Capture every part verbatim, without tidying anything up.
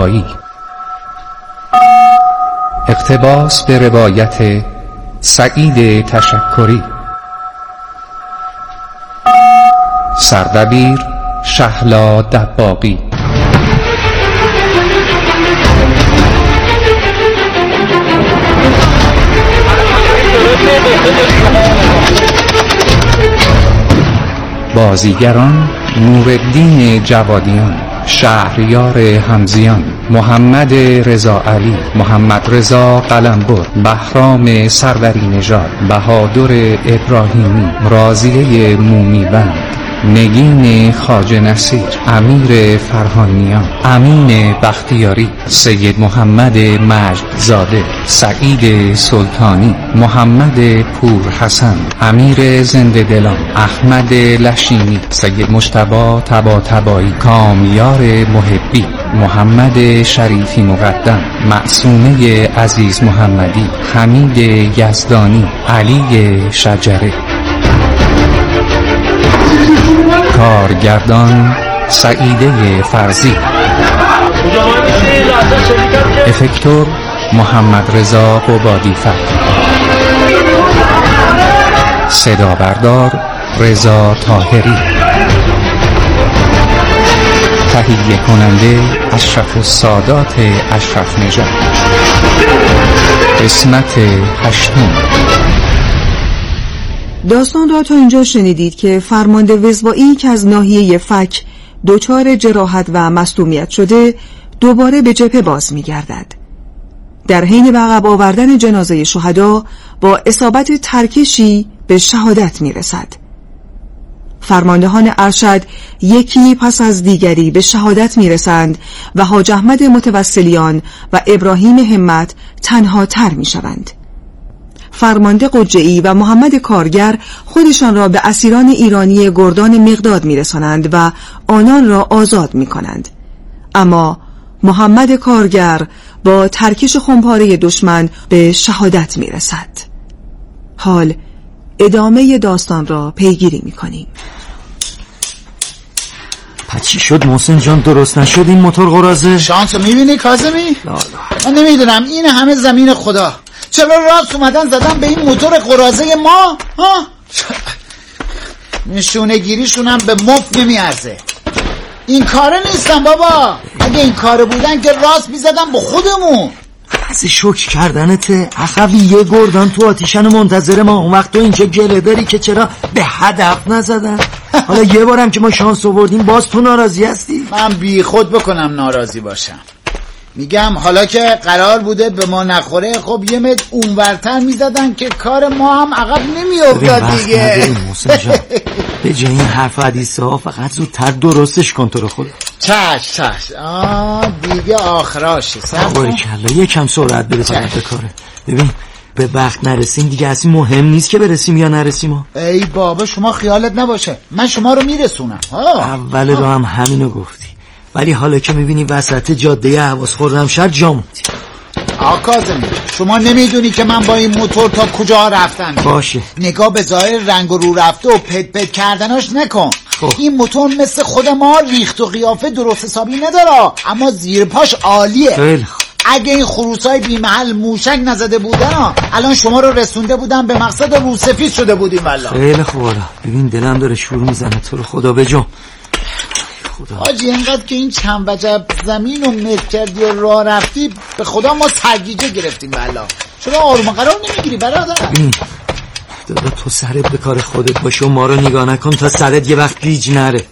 طباطبایی. اقتباس به روایت سعید تشکری. سردبیر شهلا دباغی. بازیگران: نورالدین جوادیان، شهریار حمزیان، محمد رضا علی، محمد رضا قلمبر، بهرام سروری نژاد، بهادر ابراهیمی، راضیه مومیبند، نگین خواجه نصیر، امیر فرهانیان، امین بختیاری، سید محمد مجدزاده، سعید سلطانی، محمد پور حسن، امیر زنده دلان، احمد لشینی، سید مجتبی طباطبایی، کامیار محبی، محمد شریفی مقدم، معصومه عزیز محمدی، حمید یزدانی، علی شجره. کارگردان: سعیده فرزی. افکتور: محمد رضا قبادی‌فر. صدا بردار: رضا طاهری. تهیه کننده: اشرف السادات اشرف نژاد. قسمت هشتم. داستان را تا اینجا شنیدید که فرمانده وزوایی که از ناحیه فک دچار جراحت و مصدومیت شده دوباره به جبهه باز می‌گردد. در حین به عقب آوردن جنازه شهدا با اصابت ترکشی به شهادت می‌رسد. فرماندهان ارشد یکی پس از دیگری به شهادت می‌رسند و حاج احمد متوسلیان و ابراهیم همت تنها تر می‌شوند. فرمانده قجعی و محمد کارگر خودشان را به اسیران ایرانی گردان مقداد میرسانند و آنان را آزاد میکنند. اما محمد کارگر با ترکش خمپاره دشمن به شهادت میرسد. حال ادامه داستان را پیگیری میکنیم. چی شد محسن جان؟ درست نشد این موتور قرازه؟ شانس رو میبینی کاظمی؟ من نمیدونم، این همه زمین خدا، چرا راست اومدن زدن به این موتور قرازه ما؟ ها؟ نشونه گیریشونم به مفت نمیارزه. این کاره نیستن بابا. اگه این کاره بودن که راست میزدن به خودمون. از شوک کردنته اخوی یه گردان تو آتیشن منتظر ما. اون وقت تو اینجا گله داری که چرا به هدف نزدن. حالا یه بارم که ما شانس آوردیم باز تو ناراضی هستی؟ من بی خود بکنم ناراضی باشم. میگم حالا که قرار بوده به ما نخوره، خب یه مد اونورتر میزدن که کار ما هم عقب نمیافتاد دیگه. به جای این حرف حدیثه ها فقط زودتر درستش کن تو رو خود. چش چش آه دیگه آخراشه. باری کلا یکم سرعت بده فقط به کاره. ببین به وقت نرسیم دیگه اصلا مهم نیست که برسیم یا نرسیم. ای بابا شما خیالت نباشه من شما رو میرسونم. اول رو هم همینو گفتی، ولی حالا که میبینی وسط جاده حواس خرمشهر جا موندی. آقا کاظمی شما نمیدونی که من با این موتور تا کجا رفتم. باشه نگاه به ظاهر رنگ و رو رفته و پت پت کردناش نکن. خوب. این موتور مثل خود ما ریخت و قیافه درست حسابی نداره، اما زیر پاش عالیه. خیلی خوب. اگه این خروسای بی محل موشک نزده بودن الان شما رو رسونده بودن به مقصد روسفید شده بودیم والله. خیلی خوب. حالا ببین دلم داره شروع میزنه، تو رو خدا بجام. حاجی اینقدر که این چند وجب زمین و متر کردی و راه رفتی به خدا ما سرگیجه گرفتیم والله. چرا آروم قرار نمیگیری برادر؟ دادا تو سرت به کار خودت باشه و ما رو نگاه نکن تا سرت یه وقت گیج نره.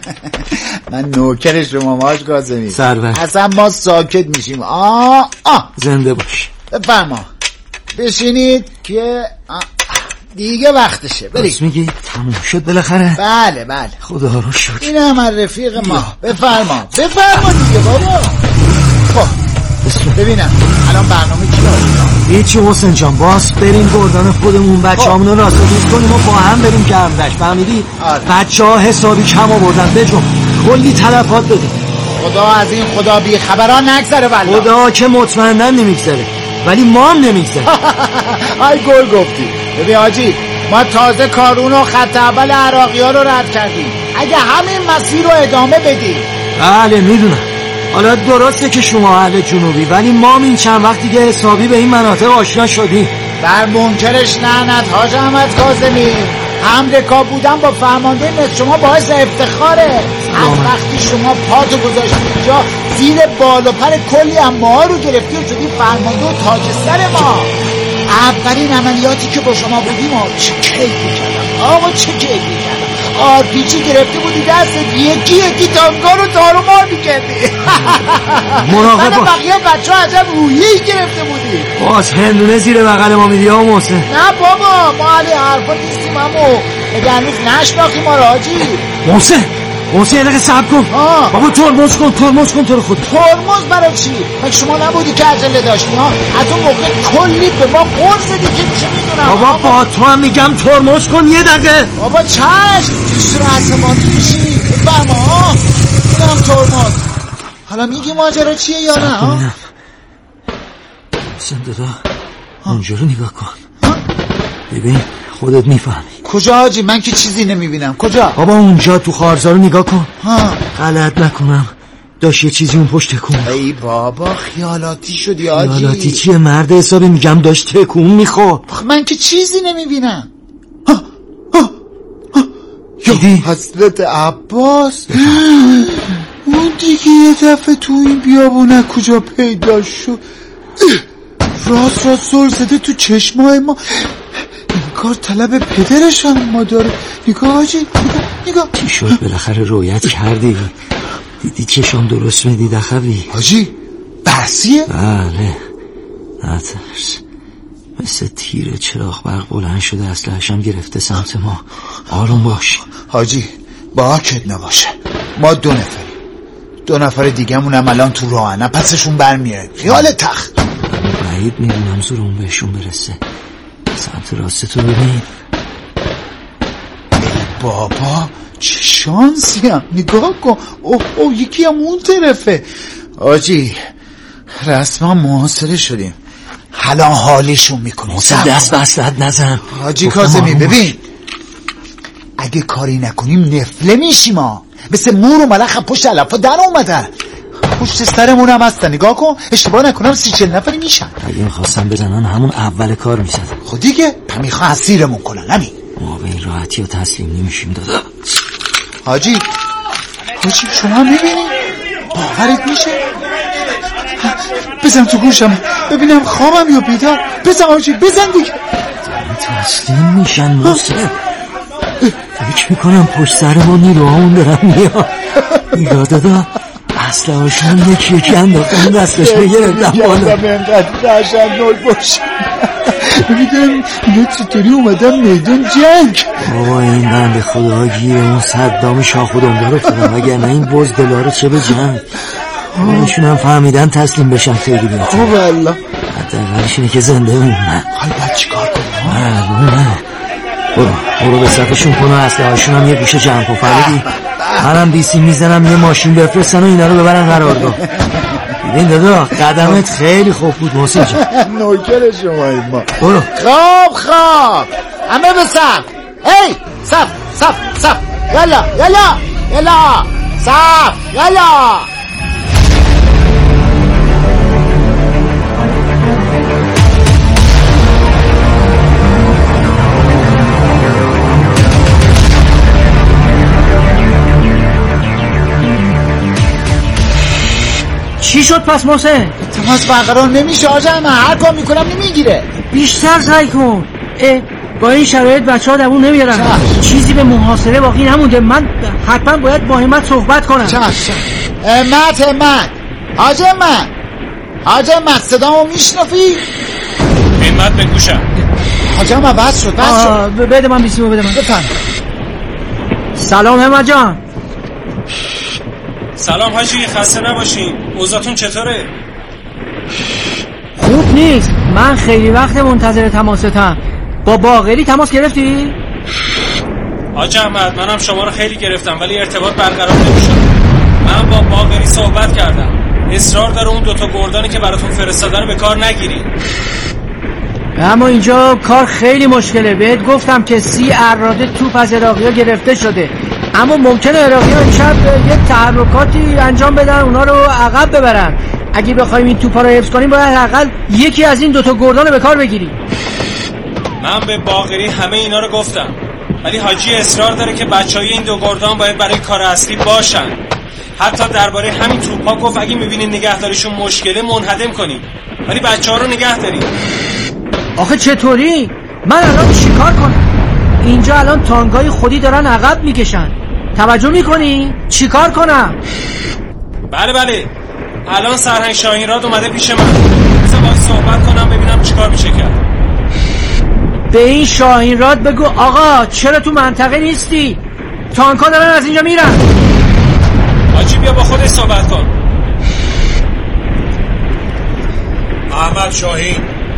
من نوکر شما ماش کاظمی سرور. اصلا ما ساکت میشیم. آه آه زنده باش. بفرما بشینید که دیگه وقتشه برید. بس میگی تموم شد بالاخره؟ بله بله خدا رو شکر. این هم رفیق ما. بفرما بفرما دیگه بابا. خب ببینم الان برنامه چی داریم؟ هیچی حسین جان، باز بریم گردان خودمون بچه همون رو راستگیز کنیم و با هم بریم گرمدشت. فهمیدی؟ آره. بچه ها حسابی کم آوردن بجم کلی تلفات بدیم. خدا از این خدا بی خبران نگذره والله. خدا که مطمئناً نمیگذره ولی ما هم نمیگذره. ای گل گفتی. ببین حاجی ما تازه کارون و خط اول عراقی ها رو رد کردیم. اگه همین مسیر رو ادامه بدیم. بله میدونم حالا درسته که شما اهل جنوبی، ولی ما این چند وقت دیگه حسابی به این مناطق آشنا شدیم. بر منکرش لعنت حاج احمد کاظمی. همرکاب بودن با فرمانده مثل شما باعث افتخاره. از وقتی شما پاتو گذاشتی اینجا زیر بال و پر کلی هم ما رو گرفتی و شدی فرمانده و تاج سر ما. اولین عملیاتی که با شما بودیم چه کیفی کردم آقا، چه کیفی کردم. آرپیجی گرفته بودی دست یکی یکی تانگا رو تارومار میکردی. مراقب باش. بقیه بچه ها عجب روحیه‌ای گرفته بودی. باز هندونه زیر بغل ما میدی ها محسن. نه بابا ما علی حرفا نیستیم امو. اگه هنوز نشناخی ما رو حاجی. محسن محسن یه دقیقه صبر کن. بابا ترمز کن ترمز کن تو رو خود. ترمز برای چی؟ مگه شما نبودی که عجله داشتی ها؟ از اون موقع کلی به ما قرص زدی که میشه میدونم. بابا با تو هم میگم ترمز کن یه دقیقه. بابا چشم چرا عصبانی میشی؟ بفهم ها اینم ترمز. حالا میگی ماجرا چیه یا نه ها؟ محسن دادا اونجا رو نگاه کن. ببین خودت میفهمی. کجا حاجی؟ من که چیزی نمیبینم. کجا؟ بابا اونجا تو خارزا رو نگاه کن. ها غلط نکنم داشت یه چیزی اون پشت تکون. ای بابا خیالاتی شدی حاجی. خیالاتی چیه مرد حسابی میگم داشت تکون میخورد. من که چیزی نمیبینم. دیدی؟ حضرت عباس اون دیگه یه دفعه تو این بیابونه کجا پیدا شد؟ راست راست زل زده تو چشمای ما. این کار طلب پدرش هم ما داره. نگاه حاجی نگاه نگاه. چی شد بالاخره رویت کردی؟ دیدی چشم درست میدید اخوی؟ حاجی بحثیه؟ بله نترس. مثل تیر چراغ برق بلند شده اسلحه‌اش هم گرفته سمت ما. آروم باش حاجی. باکت نباشه ما دو نفریم. دو نفر دیگه‌مون هم الان تو راهن پسشون برمیاد. خیال تخت بعید میدونم زورمون بهشون برسه. سمت راست تو ببین. بابا چه شانسی هم. نگاه کن. اوه اوه یکی هم اون طرفه. آجی رسما محاصره شدیم. حالا حالشون میکنیم. دست به اسلحه نزن حاجی کاظمی. ببین اگه کاری نکنیم نفله میشیم ها. مثل مور و ملخ پشت علفا در اومدن. پشت سرمون هم هستن. نگاه کن اشتباه نکنم سی چل نفری میشن. اگه میخواستم بزنن همون اول کار میشدن. خود دیگه میخواه اسیرمون کنن. همین ما به این راحتی و تسلیم نمیشیم دادا. حاجی حاجی شما میبینی باورت میشه؟ بزن تو گوشم ببینم خوابم یا بیدار. بزن حاجی بزن دیگه. تسلیم میشن محسن. فکر میکنم پشت سر ما نیروهامون دارن میان. نگاه دادا اسلحه هاشون یکی یکی انداختن دستش بگرفتن بالا. اینقدر رشن‌ناک باشه. ببینم اینا چطوری اومدن میدون جنگ. بابا این بند خدا گیر اون صدام شاخ و دنبال افتادن وگرنه این بزدلا رو چه به جنگ. اونشون هم فهمیدن تسلیم بشن خیلی بهتر. خب والله حداقلش اینه که زنده موندن. حالا باید چیکار کنم؟ معلومه. برو برو به صفشون کن و اسلحه هاشون هم یه گوشه جمع کن. فهمیدی؟ منم بیسی میزنم یه ماشین بفرستن و اینا رو ببرن قرارگاه. ببین دادا قدمت خیلی خوب بود محسن جان. نوکر شماییم ما. برو. خواب خواب همه به صف. هی صف صف صف. یلا یلا یلا صف یلا. چی شد پس محسن؟ تماس برقرار نمیشه آجا. من هر کار میکنم نمیگیره. بیشتر سعی کن. اه با این شرایط بچه ها دوون نمیارن. چیزی به محاصره باقی نمونده. من حتما باید با همت صحبت کنم. چشم همت همت حاج همت حاج همت صدامو میشنفی؟ همت به گوشم. حاج همت بس شد بس شد. بده من بیسیمو بده من. بفهم. سلام همت جان. سلام حاجی خسته نباشین. اوضاعتون چطوره؟ خوب نیست. من خیلی وقت منتظر تماستم. با باقری تماس گرفتی؟ حاج احمد منم شما رو خیلی گرفتم ولی ارتباط برقرار نمیشد. من با باقری صحبت کردم. اصرار داره اون دوتا گردانی که براتون فرستادن رو به کار نگیرین. اما اینجا کار خیلی مشکله. بهت گفتم که سی اراده توپ از عراقی‌ها گرفته شده. اما ممکنه عراقی‌ها امشب یه تحرکاتی انجام بدن اونا رو عقب ببرن. اگه بخوایم این توپا رو حفظ کنیم باید حداقل یکی از این دوتا گردان رو به کار بگیریم. من به باقری همه اینا رو گفتم، ولی حاجی اصرار داره که بچهای این دو گردان باید برای کار اصلی باشن. حتی درباره همین توپا گفت اگه میبینین نگهداریشون مشکله منهدم کنیم، ولی بچه‌ها رو نگه داریم. آخه چطوری؟ من الان چیکار کنم؟ اینجا الان تانگای خودی دارن عقب میکشن. توجه میکنی؟ چیکار کنم؟ بله بله، الان سرهنگ شاهینراد اومده پیش من. بذار باهاش صحبت کنم ببینم چیکار میشه کرد. به این شاهینراد بگو آقا چرا تو منطقه نیستی؟ تانکا دارن از اینجا میرن. حاجی بیا با خودش صحبت کن. احمد شاهین.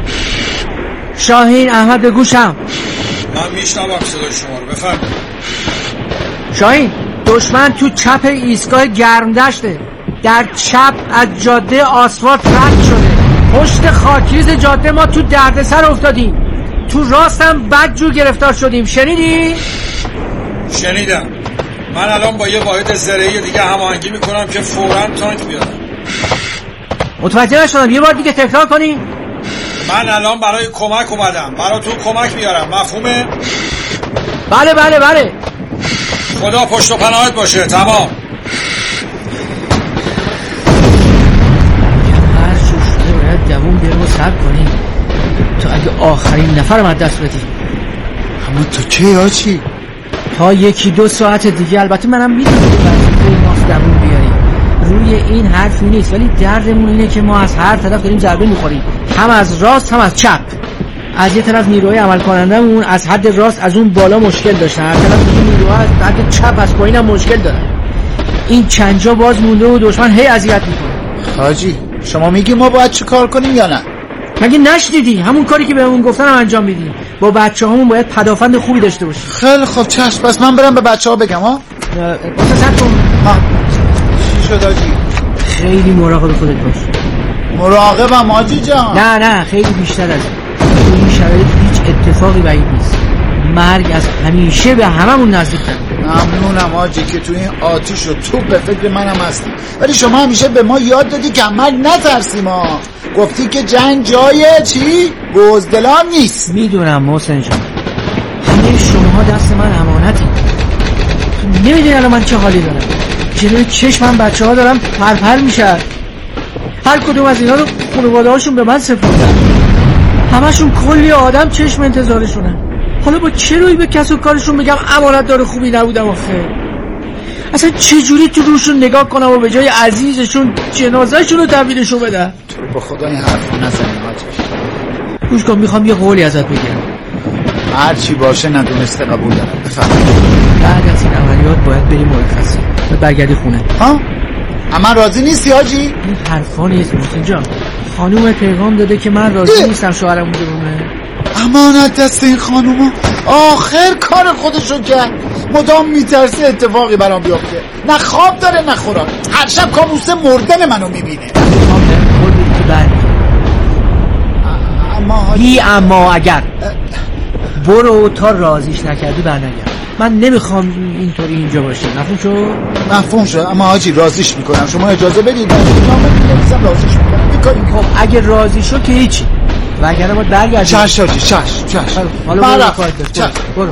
شاهین احمد به گوشم. من میشنوم صدای شما رو، بفرمایید. شاهین دشمن تو چپ ایستگاه گرمدشته، در چپ از جاده آسفالت رد شده، پشت خاکریز جاده ما تو دردسر افتادیم، تو راست هم بدجور گرفتار شدیم. شنیدی؟ شنیدم. من الان با یه واحد زرعی دیگه هماهنگی میکنم که فوراً تانک بیارم. متوجه نشدم، یه بار دیگه تکرار کنی؟ من الان برای کمک اومدم، براتون کمک میارم، مفهومه؟ بله بله بله. خدا پشت و پناهت باشه. تمام. هر چی شده باید دوون بیارم و صبر کنیم تا اگه آخرین نفرم از دست بدیم. اما تا چه آجی؟ تا یکی دو ساعت دیگه. البته منم میدونم وظیفه ماست دوون بیاریم، روی این حرفی نیست، ولی دردمون اینه که ما از هر طرف داریم ضربه میخوریم، هم از راست هم از چپ. از یه طرف نیروهای عمل کنندمون از حد راست از اون بالا مشکل داشتن، از طرف دیگه نیروها از حد چپ از پایین هم مشکل دارن. این چند جا باز مونده و دشمن هی اذیت میکنه. حاجی شما میگی ما باید چه کار کنیم یا نه؟ مگه نشنیدی؟ همون کاری که بهمون گفتن هم انجام میدیم. با بچه‌هامون باید پدافند خوبی داشته باشیم. خیلی خوب چشم، پس من برم به بچه‌ها بگم. ها واسه صد کن. ها چی شد حاجی؟ خیلی مراقب خودت باش. مراقبم حاجی جان. نه نه خیلی بیشتر از این. این شرایط هیچ اتفاقی بعید نیست. مرگ از همیشه به هممون نزدیک‌تره. ممنونم حاجی که تو این آتیش و توپ به فکر منم هستی، ولی شما همیشه به ما یاد دادی که مرگ نترسیم. ها گفتی که جنگ جای چی؟ بزدلان نیست. میدونم محسن جان، همه شماها دست من امانتی. نمیدونی الان من چه حالی دارم. جلوی چشمم بچه ها دارم پرپر میشن. هر کدوم از اینا رو خانواده هاشون به من سپردن، همشون کلی آدم چشم انتظارشونن. حالا با چه روی به کس و کارشون بگم امانت دار خوبی نبودم؟ آخه اصلا چه جوری تو روشون نگاه کنم و به جای عزیزشون جنازهشون رو تحویلشون بدم؟ با خدا این حرف نزنیم حاجی. گوش کن، میخوام یه قولی ازت بگیرم. هر چی باشه ندونسته قبول دارم. بفرمایید. بعد از این عملیات باید بریم مرخصی و برگردی خونه. ها؟ اما راضی نیستی حاجی؟ این حرفا نیست محسن جان. خانوم پیغام داده که من راضی نیستم شوهرم بمونه. امانت دست این خانوما. آخر کار خودشو کرد. مدام میترسه اتفاقی برام بیفته. نه خواب داره نه خوراک. هر شب کابوس مردن منو میبینه. اما بی اما اگر برو تا راضیش نکردی برنگرد. من نمیخوام اینطوری اینجا باشه. مفهوم شد؟ مفهوم شد. اما حاجی راضیش میکنم. شما اجازه بدید من نامه راضیش میکنم. بیکاری خب اگه راضی شد که هیچی، وگرنه باید برگردی. چش حاجی چش چش. حالا برو کارت دست. برو.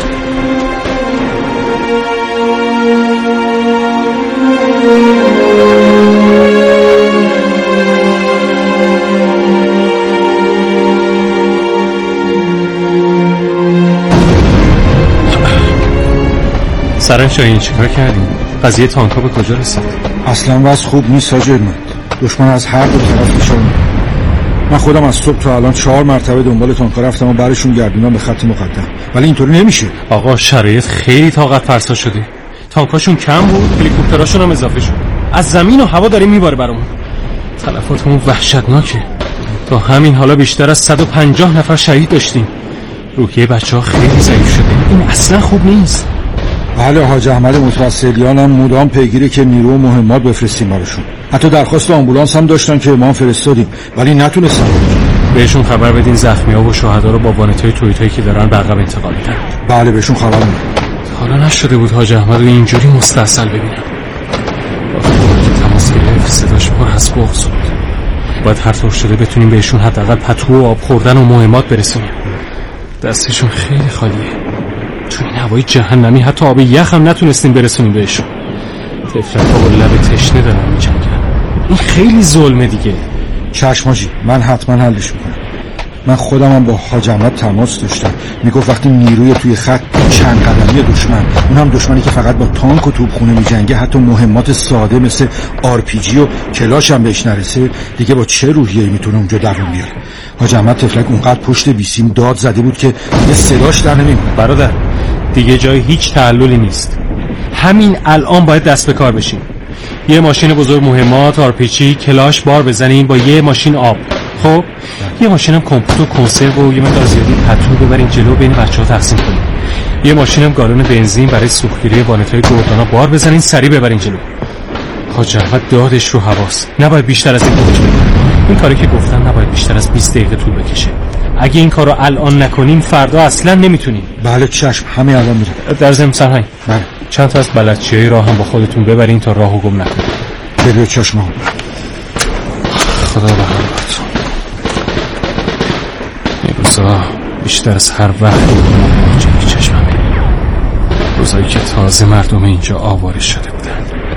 سرنگ شاهین چیکار کردیم؟ قضیه تانکا به کجا رسید؟ اصلا وضع خوب نیست حاج احمد. دشمن از هر دو طرف فشار میاره. من خودم از صبح تا الان چهار مرتبه دنبال تانکا رفتم و برشون گردوندم به خط مقدم، ولی اینطوری نمیشه. آقا شرایط خیلی طاقت فرسا شده. تانکاشون کم بود، هلیکوپتراشون هم اضافه شد. از زمین و هوا داره میباره برامون. تلفاتمون وحشتناکه. تا همین حالا بیشتر از صد و پنجاه نفر شهید داشتیم. روحیه بچه‌ها خیلی ضعیف شده. این اصلا خوب نیست. بله حاج احمد متوسلیان هم مدام پیگیره که نیرو و مهمات بفرستیم براشون. حتی درخواست آمبولانس هم داشتن که ما فرستادیم ولی نتونستن. بهشون خبر بدین زخمی‌ها و شهدا رو با وانت‌های تویوتایی که دارن به عقب انتقال بدن. بله بهشون خبر میدم. حالا نشده بود حاج احمد رو اینجوری مستاصل ببینم. وقتی که تماس گرفت صداش پر از بغض بود. باید هر طور شده بتونیم بهشون حداقل پتو و آب خوردن و مهمات برسونیم. دستشون خیلی خالیه. تو این هوای جهنمی حتی آب یخ هم نتونستیم برسونیم بهشون. طفلک‌ها با لب تشنه دارن میجنگن. این خیلی ظلمه دیگه. چشم حاجی، من حتما حلش میکنم. من خودم هم با حاج احمد تماس داشتم. میگفت وقتی نیروی توی خط چند قدمی دشمن، اون هم دشمنی که فقط با تانک و توپخونه میجنگه، حتی مهمات ساده مثل آر پی جی و کلاش هم بهش نرسه، دیگه با چه روحیه‌ای میتونه اونجا دووم بیاره؟ حاج احمد تفلک اونقدر پشت بیسیم داد زده بود که دیگه صداش در نمیومد. برادر، دیگه جای هیچ تعللی نیست. همین الان باید دست به کار بشیم. یه ماشین بزرگ مهمات، آر پی جی، کلاش بار بزنیم با یه ماشین آب. خب یه ماشینم کمپوت و کنسرو و یه مقدار زیادی پتو ببرین جلو بین بچه‌ها تقسیم کنیم. یه ماشینم گالون بنزین برای سوختگیری وانت‌های گردانا بار بزنین سریع ببرین جلو. حاج احمد دادش رو حواس. نباید بیشتر از این کوچ بگیریم. این کاری که گفتن نباید بیشتر از بیست دقیقه طول بکشه. اگه این کارو الان نکنیم فردا اصلا نمیتونیم. بله چشم، همین الان میرم. در ضمن سرهنگ، بله، چند تا از بلدچیای راه هم با خودتون ببرین تا راهو گم نکنید. بله چشم. خدا بهتون. این روزا بیشتر از هر وقت جایی چشممه. روزایی که تازه مردم اینجا آواره شده بودن.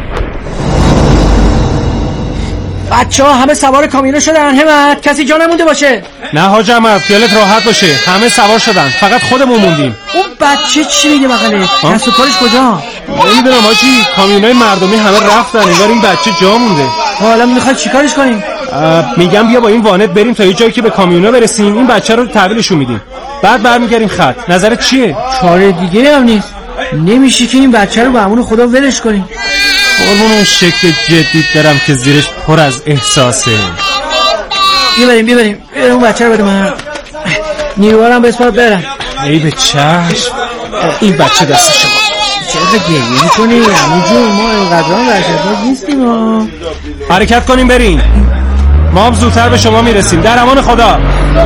بچه ها همه سوار کامیونه شدن. همت کسی جا نمونده باشه. نه حاج احمد، خیالت راحت باشه، همه سوار شدن، فقط خودمون موندیم. اون بچه چی میگه بغلت؟ کس و کارش کجا؟ نمیدونم حاجی، کامیونای مردمی همه رفتن، انگار این بچه جا مونده. حالا میخوای چیکارش کنیم؟ میگم بیا با این وانت بریم تا یه جایی که به کامیونا برسیم، این بچه رو تحویلشون میدیم، بعد برمیگردیم خط. نظرت چیه؟ چاره دیگه هم نیست. نمیشه که این بچه رو به امون خدا ولش کنیم. قربون اون شکل جدید دارم که زیرش پر از احساسه. بیبریم بیبریم اون بچه رو بده من. نیروهارم به اسپارت برم. ای به چشم، این بچه دست شما. چرا گریه میکنی؟ همون جون ما اینقدران ورشتناک نیستیم ها. حرکت کنیم بریم، ما هم زودتر به شما میرسیم. در امان خدا.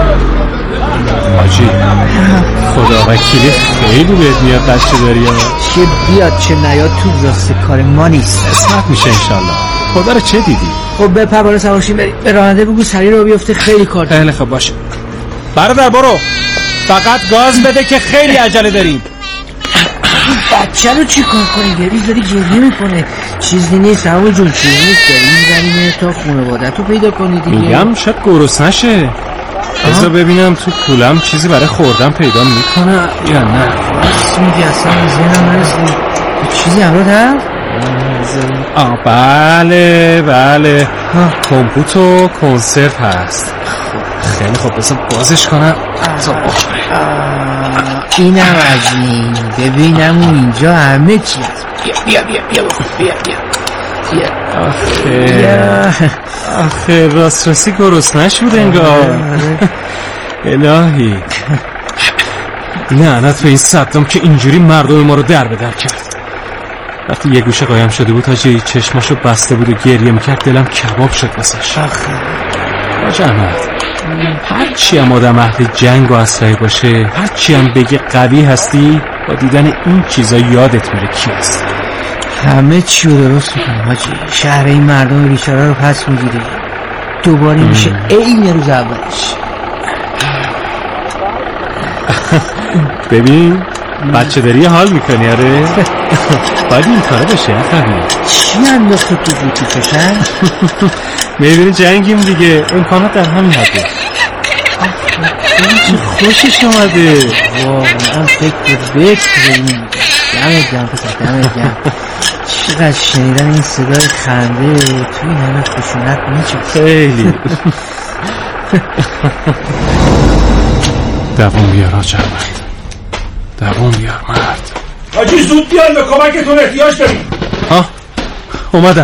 حاجی خدا وکیلی خیلی بهت میاد بچه داری ها. چه بیاد چه نیاد تو راست کار ما نیست. اسمت میشه انشالله. خدا رو چه دیدی؟ خب به پروانه سوارشیم بریم. به راننده بگو سریع رو بیفته، خیلی کار داریم. خیلی خب باشه برادر، برو فقط گاز بده که خیلی عجله داریم. بچه رو چی کار کنی؟ گریز داری گریه میکنه. چیزی نیست همون جون، چیزی نیست. داریم زنیم تا خونواده تو پیدا کنی دیگه. میگم شاید گرس نشه. بذار ببینم تو کولم چیزی برای خوردن پیدا میکنه یا نه. راست میگی، اصلا ذهنم نرسید. چیزی همراه هست؟ آه بله بله، کمپوت و کنسرو هست. خیلی خب بذار بازش کنم تا بخوره. اینم از این. ببینم اینجا همه چی هست. بیا بیا بیا بیا بیا بیا. آخه آخه راست راستی گرست نشود انگار. الهی لعنت به این صدام که اینجوری مردم ما رو در به در کرد. وقتی یه گوشه قایم شده بود حاجی، چشماشو بسته بود و گریه میکرد، دلم کباب شد واسش. حاج احمد، هرچی هم آدم اهل جنگ و اسلحه باشه، هرچی هم بگه قوی هستی، با دیدن این چیزا یادت میره کی هستی. همه چی رو درست میکنه حاجی. شهر این مردم بیچاره رو پس میگیری، دوباره میشه عین روز اولش. ببین بچه داری حال میکنی. آره باید این کاره بشه. اخوی چی انداخت تو بوتی کشن؟ میبینی جنگیم دیگه، امکانات در همین حده. خوشش اومده واقعا. فکر بکر این دمت گرم پسر، دمت گرم. چقدر شنیدن این صدای خنده توی این همه خشونت میچه. خیلی دوام بیار حاج احمد، دوام بیار مرد. حاجی زود بیان، به کمکتون احتیاج داریم. ها اومدم.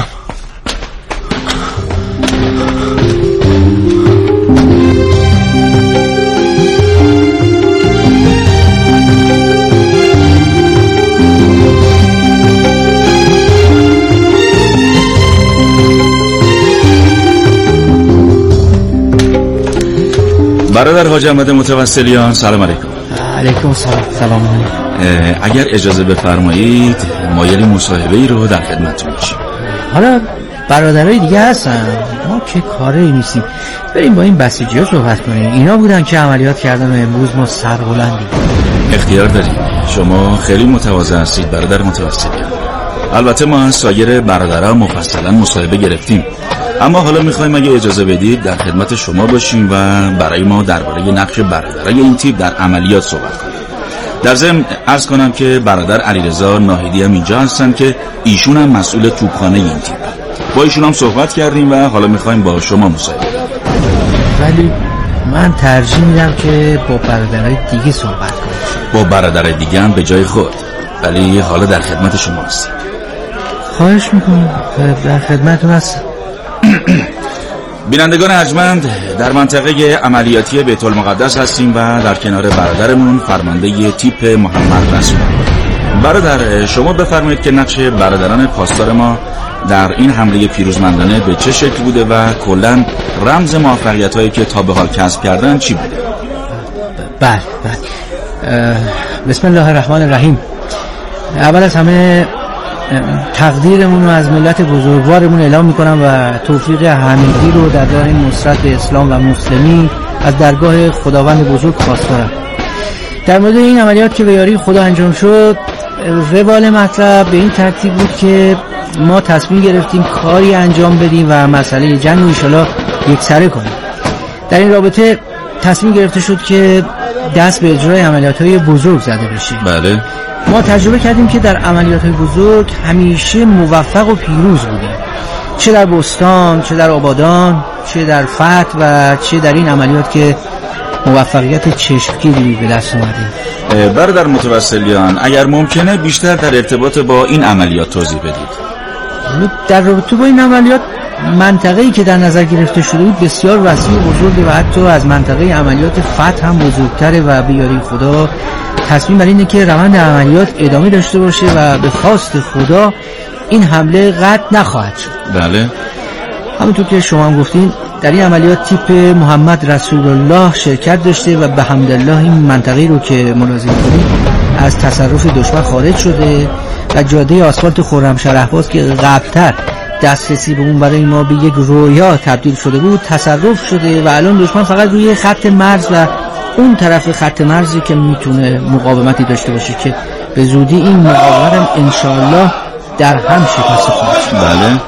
برادر حاج احمد متوسلیان، سلام علیکم. علیکم سلام. سلام علیکم. اگر اجازه بفرمایید مایلی مصاحبه ای رو در خدمتتون باشیم. حالا برادرای دیگه هستن، ما که کاری نیستیم، بریم با این بسیجی ها صحبت کنیم. اینا بودن که عملیات کردن و امروز ما سربلندیم. اختیار داریم، شما خیلی متواضع هستید برادر متوسلی. البته ما از سایر برادرها مفصلا مصاحبه گرفتیم، اما حالا میخوایم اگه اجازه بدید در خدمت شما باشیم و برای ما درباره نقش برادرای این تیپ در عملیات صحبت کنیم. در ضمن عرض کنم که برادر علیرضا ناهیدی هم اینجا هستن که ایشون هم مسئول توپخانه این تیپ. با ایشون هم صحبت کردیم و حالا میخوایم با شما مصاحبه کنیم. ولی من ترجیح میدم که با برادرای دیگه صحبت کنیم. با برادرای دیگه هم به جای خود، ولی حالا در خدمت شما هستیم. خواهش میکنم، در خدمتتون هستم. بینندگان ارجمند، در منطقه عملیاتی بیت المقدس هستیم و در کنار برادرمون فرمانده تیپ محمد رسول. برادر شما بفرمایید که نقش برادران پاسدار ما در این حمله پیروزمندانه به چه شکل بوده و کلاً رمز موفقیت هایی که تا به حال کسب کردن چی بوده؟ بله بله. بسم الله الرحمن الرحیم. اول از همه تقدیرمون رو از ملت بزرگوارمون اعلام میکنم و توفیق همگی رو در راه نصرت اسلام و مسلمین از درگاه خداوند بزرگ خواستارم. در مورد این عملیات که به یاری خدا انجام شد، روال مطلب به این ترتیب بود که ما تصمیم گرفتیم کاری انجام بدیم و مسئله جنگ رو انشالله یک سره کنیم. در این رابطه تصمیم گرفته شد که دست به اجرای عملیات‌های بزرگ زده بشه. بله. ما تجربه کردیم که در عملیات‌های بزرگ همیشه موفق و پیروز بودیم، چه در بستان، چه در آبادان، چه در فتح و چه در این عملیات که موفقیت چشمگیری به دست اومده. برادر متوسلیان، اگر ممکنه بیشتر در ارتباط با این عملیات توضیح بدید. در رابطه با این عملیات، منطقه‌ای که در نظر گرفته شده بود بسیار وسیع و بزرگه و حتی از منطقه عملیات فتح هم بزرگتره و به یاری خدا تصمیم بر اینه که روند عملیات ادامه داشته باشه و به خواست خدا این حمله قطع نخواهد شد. بله. همونطور که شما هم گفتین، در این عملیات تیپ محمد رسول الله شرکت داشته و به حمدالله این منطقه‌ای رو که ملاحظه می‌کنید از تصرف دشمن خارج شده و جاده آسفالت خرمشهرهباز که قبل‌تر دسترسی به اون برای ما به یک رویا تبدیل شده بود تصرف شده و الان دشمن فقط روی خط مرز و اون طرف خط مرزی که میتونه مقاومتی داشته باشه که به زودی این مقاومت هم انشاءالله در هم شکست خواهد شد. بله.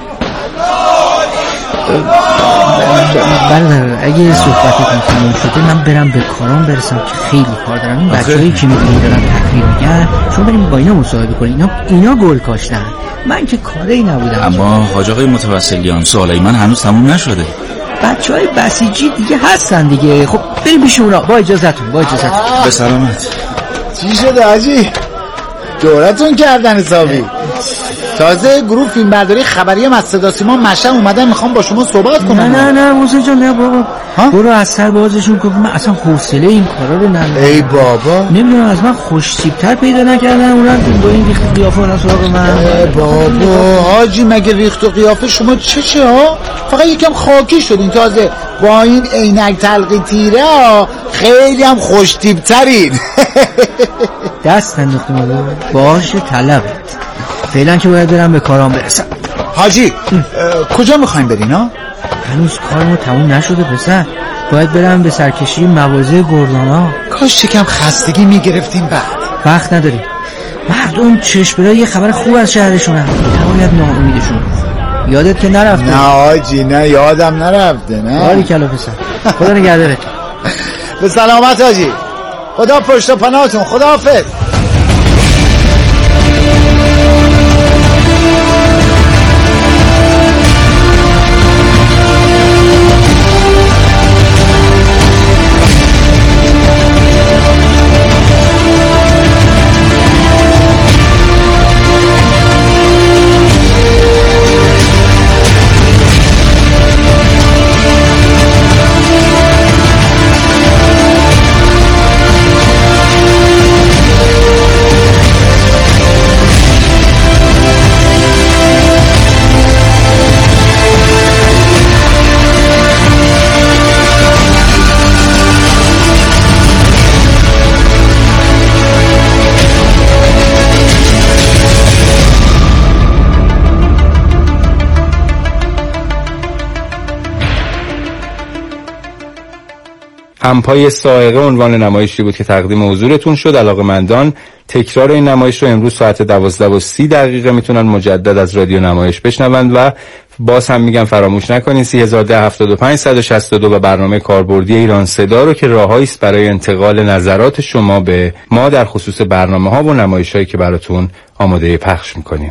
بله اگه صحبتتون تموم شده من برم به کارام برسم که خیلی کار دارم. این بچه‌هایی که میبینید دارن تکبیر میگن، شما بریم با اینا مصاحبه کنید. اینا اینا گل کاشتن، من که کاری نبودم. اما حاج آقای متوسلیان، سوالای من هنوز تموم نشده. بچه‌های بسیجی دیگه هستن دیگه. خب بریم پیش اونا. با اجازهتون با اجازهتون. به سلامت. چی شده حاجی؟ دورتون کردن حسابی. تازه گروه فیلم برداری خبری از صدا سیما مشهد اومدن میخوام با شما صحبت کنم. نه نه نه موسی جان نه بابا. برو از سر بازشون کن. من اصلا حوصله این کارا رو ندارم. ای بابا. نمیدونم از من خوش‌تیپ‌تر پیدا نکردن اونم با این ریخت قیافه اونا سراغ من. ای بابا حاجی مگه ریخت و قیافه شما چه چه ها؟ فقط یکم خاکی شدین، تازه با این عینک تلقی تیره ها خیلی هم خوش‌تیپ‌ترین. دست انداختم باشه طلبت. فعلا که باید برم به کارام برسم. حاجی کجا میخوایم برین ها؟ هنوز کارمو تموم نشده پسر، باید برم به سرکشی مواضع گردانا. کاش چکم خستگی میگرفتیم بعد. وقت نداریم، مردم چشم برای یه خبر خوب از شهرشونن، نباید ناامیدشون. یادت که نرفته؟ نه حاجی نه یادم نرفته. نه باری کلا پسر، خدا نگهدارت. به سلامت حاجی، خدا پشت و پناهتون. خدا حافظ. همپای سائقه عنوان نمایشی بود که تقدیم حضورتون شد. علاقه‌مندان تکرار این نمایش رو امروز ساعت دوازده و سی دقیقه میتونن مجدد از رادیو نمایش بشنوند و باز هم میگم فراموش نکنین سه هزار و ده هفتاد و پنج صد و شصت و دو و برنامه کاربردی ایران صدا رو که راههایی است برای انتقال نظرات شما به ما در خصوص برنامه‌ها و نمایش‌هایی که براتون آماده پخش میکنیم.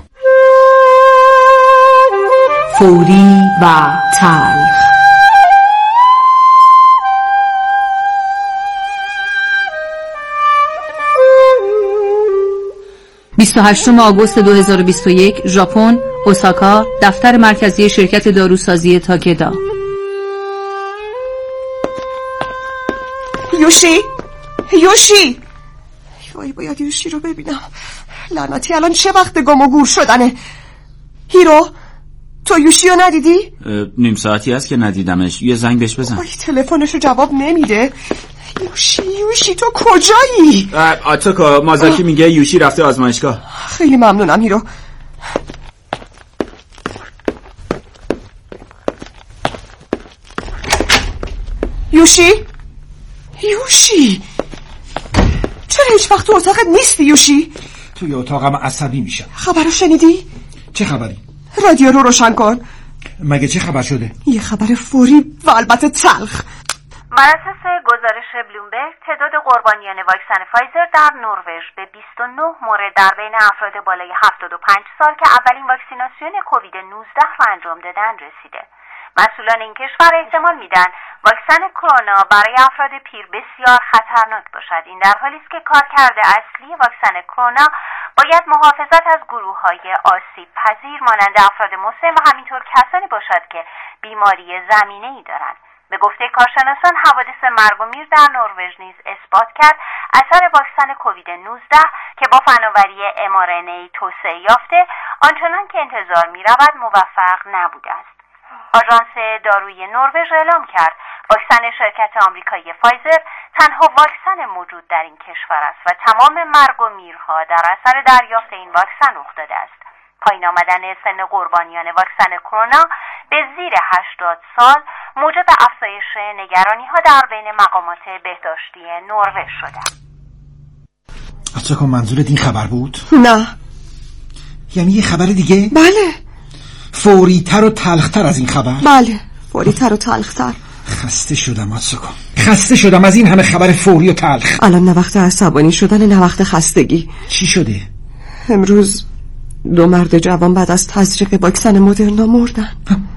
فوری و تلخ. بیست و هشتم آگوست دو هزار و بیست و یک، ژاپن، اوساکا، دفتر مرکزی شرکت داروسازی تاکدا. یوشی یوشی وای باید یوشی رو ببینم. لعنتی الان چه وقت گم و گور شدنه. هیرو تو یوشی رو ندیدی؟ نیم ساعتی هست که ندیدمش. یه زنگ بهش بزن. وای تلفنشو جواب نمیده. یوشی یوشی تو کجایی؟ آتاکا مازاکی میگه یوشی رفته آزمایشگاه. خیلی ممنونم هیرو. یوشی یوشی چرا هیچ وقت تو اتاقت نیستی یوشی؟ توی اتاقم عصبی میشم. خبرو شنیدی؟ چه خبری؟ رادیو رو روشن کن. مگه چه خبر شده؟ یه خبر فوری و البته تلخ. بر اساس گزارش بلومبرگ تعداد قربانیان واکسن فایزر در نروژ به بیست و نه مورد در بین افراد بالای هفتاد و پنج سال که اولین واکسیناسیون کووید نوزده را انجام دادن رسیده. مسئولان این کشور احتمال میدن واکسن کرونا برای افراد پیر بسیار خطرناک باشد. این در حالی است که کارکرد اصلی واکسن کرونا باید محافظت از گروه‌های آسیب پذیر مانند افراد مسن و همینطور کسانی باشد که بیماری زمینه‌ای دارند. به گفته کارشناسان حوادث مرگ و میر در نروژ نیز اثبات کرد اثر واکسن کووید نوزده که با فناوری ام آر ان ای توسعه یافته آنچنان که انتظار می‌رود موفق نبوده است. آژانس دارویی نروژ اعلام کرد واکسن شرکت آمریکایی فایزر تنها واکسن موجود در این کشور است و تمام مرگ و میرها در اثر دریافت این واکسن رخ داده است. پایین آمدن سن قربانیان واکسن کرونا به زیر هشتاد سال موجب افزایش نگرانی‌ها در بین مقامات بهداشتی نروژ شده. اصلا منظورت این خبر بود؟ نه. یعنی یه خبر دیگه؟ بله. فوری‌تر و تلختر از این خبر؟ بله فوری‌تر و تلختر. خسته شدم آتسوکو، خسته شدم از این همه خبر فوری و تلخ. الان نه وقت عصبانی شدن نه وقت خستگی. چی شده؟ امروز دو مرد جوان بعد از تزریق واکسن مدرنا مردن.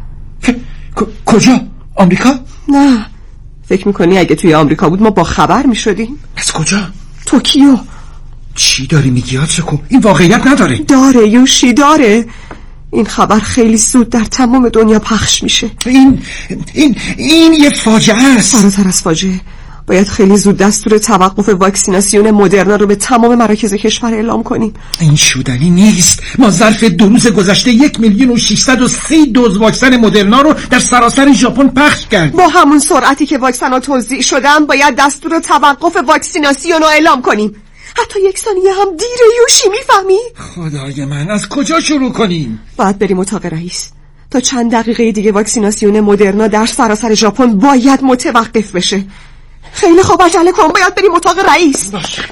کجا؟ آمریکا؟ نه فکر میکنی اگه توی آمریکا بود ما با خبر میشدیم؟ از کجا؟ توکیو. چی داری میگی آتسوکو؟ این واقعیت نداره. داره یوشی داره. این خبر خیلی زود در تمام دنیا پخش میشه. این این این یه فاجعه است. فراتر از فاجعه باید خیلی زود دستور توقف واکسیناسیون مدرنا رو به تمام مراکز کشور اعلام کنیم. این شدنی نیست. ما ظرف دو روز گذشته یک میلیون و ششصد و سی دوز واکسن مدرنا رو در سراسر ژاپن پخش کردیم. با همون سرعتی که واکسن ها توزیع شدن باید دستور توقف واکسیناسیون رو اعلام کنیم. حتی یک ثانیه هم دیره یوشی، میفهمی؟ خدای من از کجا شروع کنیم؟ باید بریم اتاق رئیس. تا چند دقیقه دیگه واکسیناسیون مدرنا در سراسر ژاپن باید متوقف بشه. خیلی خوب عجله کن، باید بریم اتاق رئیس. باشه.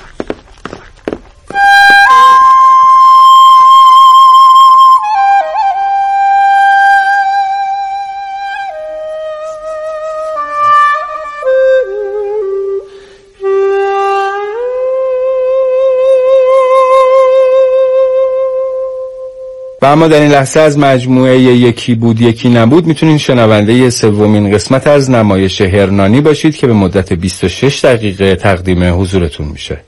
و اما در این لحظه از مجموعه یکی بود یکی نبود میتونین شنونده سومین قسمت از نمایش هرنانی باشید که به مدت بیست و شش دقیقه تقدیم حضورتون میشه.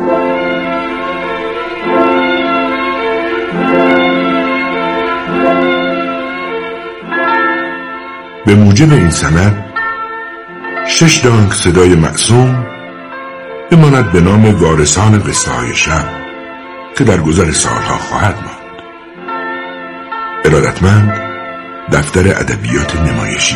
به موجب این سند شش دانگ صدای معصوم بماند به نام وارثان قصه های شب که در گذر سالها خواهد ماند. ارادتمند دفتر ادبیات نمایشی.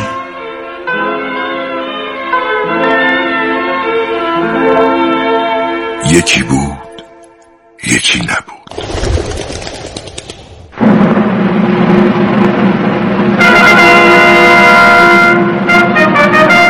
یکی بود یکی نبود.